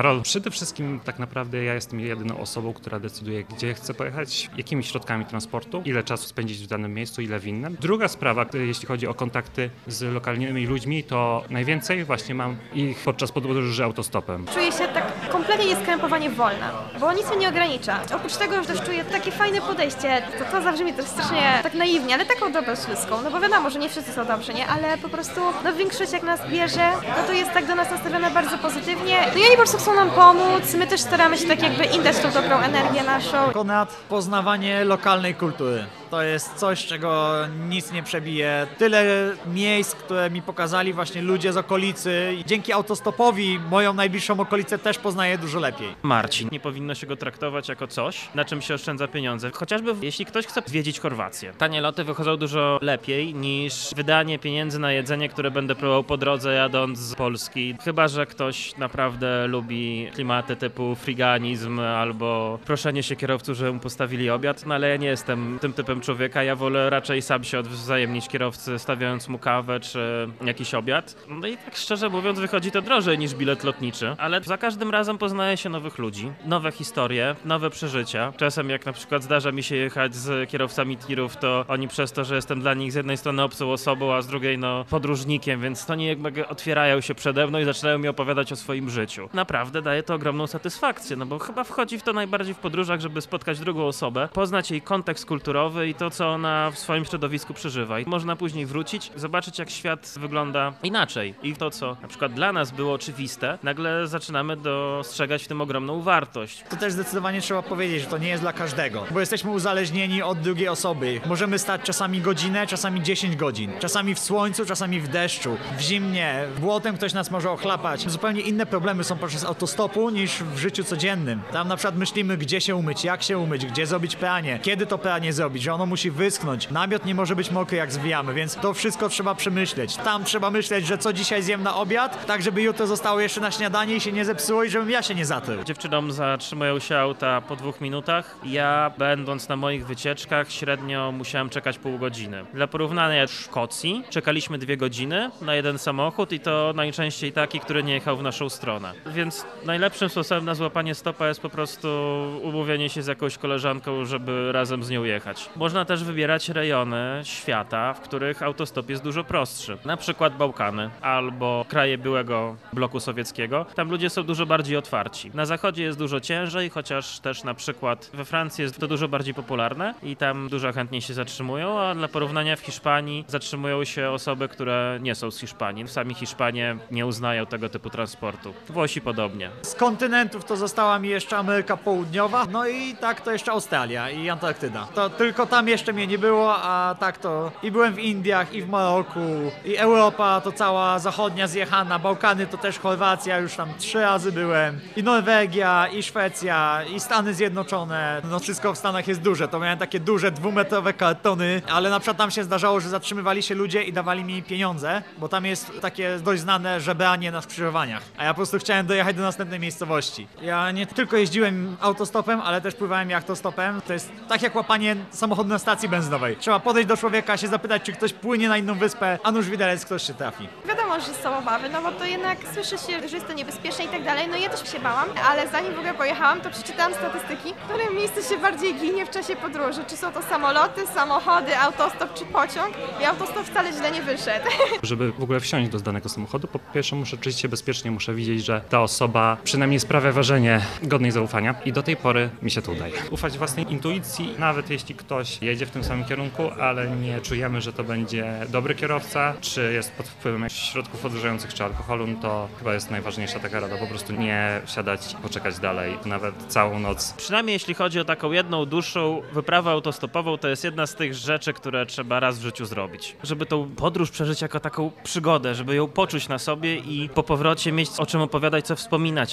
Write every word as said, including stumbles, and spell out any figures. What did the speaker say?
kontrol. Przede wszystkim tak naprawdę ja jestem jedyną osobą, która decyduje, gdzie chcę pojechać, jakimi środkami transportu, ile czasu spędzić w danym miejscu, ile w innym. Druga sprawa, jeśli chodzi o kontakty z lokalnymi ludźmi, to najwięcej właśnie mam ich podczas podróży autostopem. Czuję się tak kompletnie nieskrępowanie wolna, bo nic mnie nie ogranicza. Oprócz tego, że też czuję takie fajne podejście, to, to zawsze mi też strasznie tak naiwnie, ale taką dobroć ludzką, no bo wiadomo, że nie wszyscy są dobrzy, nie? Ale po prostu no większość jak nas bierze, no to jest tak do nas nastawiona bardzo pozytywnie. No i oni po prostu chcą nam pomóc, my też staramy się tak jakby im dać tą dobrą energię naszą. Konrad, poznawanie lokalnej kultury. To jest coś, czego nic nie przebije. Tyle miejsc, które mi pokazali właśnie ludzie z okolicy. Dzięki autostopowi moją najbliższą okolicę też poznaję dużo lepiej. Marcin. Nie powinno się go traktować jako coś, na czym się oszczędza pieniądze. Chociażby jeśli ktoś chce zwiedzić Chorwację. Tanie loty wychodzą dużo lepiej niż wydanie pieniędzy na jedzenie, które będę próbował po drodze jadąc z Polski. Chyba że ktoś naprawdę lubi klimaty typu friganizm albo proszenie się kierowców, żeby mu postawili obiad, no ale ja nie jestem tym typem człowieka. Ja wolę raczej sam się odwzajemnić kierowcy, stawiając mu kawę czy jakiś obiad. No i tak szczerze mówiąc wychodzi to drożej niż bilet lotniczy, ale za każdym razem poznaje się nowych ludzi, nowe historie, nowe przeżycia. Czasem jak na przykład zdarza mi się jechać z kierowcami tirów, to oni przez to, że jestem dla nich z jednej strony obcą osobą, a z drugiej no podróżnikiem, więc oni jakby otwierają się przede mną i zaczynają mi opowiadać o swoim życiu. Naprawdę daje to ogromną satysfakcję, no bo chyba wchodzi w to najbardziej w podróżach, żeby spotkać drugą osobę, poznać jej kontekst kulturowy i to, co ona w swoim środowisku przeżywa. I można później wrócić, zobaczyć, jak świat wygląda inaczej. I to, co na przykład dla nas było oczywiste, nagle zaczynamy dostrzegać w tym ogromną wartość. To też zdecydowanie trzeba powiedzieć, że to nie jest dla każdego, bo jesteśmy uzależnieni od drugiej osoby. Możemy stać czasami godzinę, czasami dziesięć godzin. Czasami w słońcu, czasami w deszczu, w zimnie, błotem ktoś nas może ochlapać. Zupełnie inne problemy są podczas autostopu niż w życiu codziennym. Tam na przykład myślimy, gdzie się umyć, jak się umyć, gdzie zrobić pranie, kiedy to pranie zrobić, że ono musi wyschnąć. Namiot nie może być mokry, jak zwijamy, więc to wszystko trzeba przemyśleć. Tam trzeba myśleć, że co dzisiaj zjem na obiad, tak żeby jutro zostało jeszcze na śniadanie i się nie zepsuło i żebym ja się nie zatruł. Dziewczynom zatrzymują się auta po dwóch minutach. Ja, będąc na moich wycieczkach, średnio musiałem czekać pół godziny. Dla porównania w Szkocji czekaliśmy dwie godziny na jeden samochód i to najczęściej taki, który nie jechał w naszą stronę. Więc najlepszym sposobem na złapanie stopa jest po prostu umówienie się z jakąś koleżanką, żeby razem z nią jechać. Można też wybierać rejony świata, w których autostop jest dużo prostszy. Na przykład Bałkany albo kraje byłego bloku sowieckiego. Tam ludzie są dużo bardziej otwarci. Na zachodzie jest dużo ciężej, chociaż też na przykład we Francji jest to dużo bardziej popularne i tam dużo chętniej się zatrzymują, a dla porównania w Hiszpanii zatrzymują się osoby, które nie są z Hiszpanii. Sami Hiszpanie nie uznają tego typu transportu. Włosi podobnie. Z kontynentów to została mi jeszcze Ameryka Południowa, no i tak to jeszcze Australia i Antarktyda. To tylko tam jeszcze mnie nie było, a tak to i byłem w Indiach, i w Maroku, i Europa to cała zachodnia zjechana, Bałkany to też Chorwacja, już tam trzy razy byłem, i Norwegia, i Szwecja, i Stany Zjednoczone. No wszystko w Stanach jest duże, to miałem takie duże dwumetrowe kartony, ale na przykład tam się zdarzało, że zatrzymywali się ludzie i dawali mi pieniądze, bo tam jest takie dość znane żebranie na skrzyżowaniach, a ja po prostu chciałem dojechać do następnej miejscowości. Ja nie tylko jeździłem autostopem, ale też pływałem jachtostopem. To jest tak jak łapanie samochodu na stacji benzynowej. Trzeba podejść do człowieka, się zapytać, czy ktoś płynie na inną wyspę, a nuż widelec ktoś się trafi. Wiadomo, że są obawy, no bo to jednak słyszy się, że jest to niebezpieczne i tak dalej. No ja też się bałam, ale zanim w ogóle pojechałam, to przeczytałam statystyki, w którym miejscu się bardziej ginie w czasie podróży. Czy są to samoloty, samochody, autostop czy pociąg. I autostop wcale źle nie wyszedł. Żeby w ogóle wsiąść do danego samochodu, po pierwsze muszę czuć się bezpiecznie, muszę widzieć, że ta osoba przynajmniej sprawia wrażenie godnej zaufania i do tej pory mi się to udaje. Ufać własnej intuicji, nawet jeśli ktoś jedzie w tym samym kierunku, ale nie czujemy, że to będzie dobry kierowca, czy jest pod wpływem jakichś środków odurzających czy alkoholu, no to chyba jest najważniejsza taka rada, po prostu nie wsiadać, poczekać dalej, nawet całą noc. Przynajmniej jeśli chodzi o taką jedną dłuższą wyprawę autostopową, to jest jedna z tych rzeczy, które trzeba raz w życiu zrobić. Żeby tą podróż przeżyć jako taką przygodę, żeby ją poczuć na sobie i po powrocie mieć o czym opowiadać, co wspominać.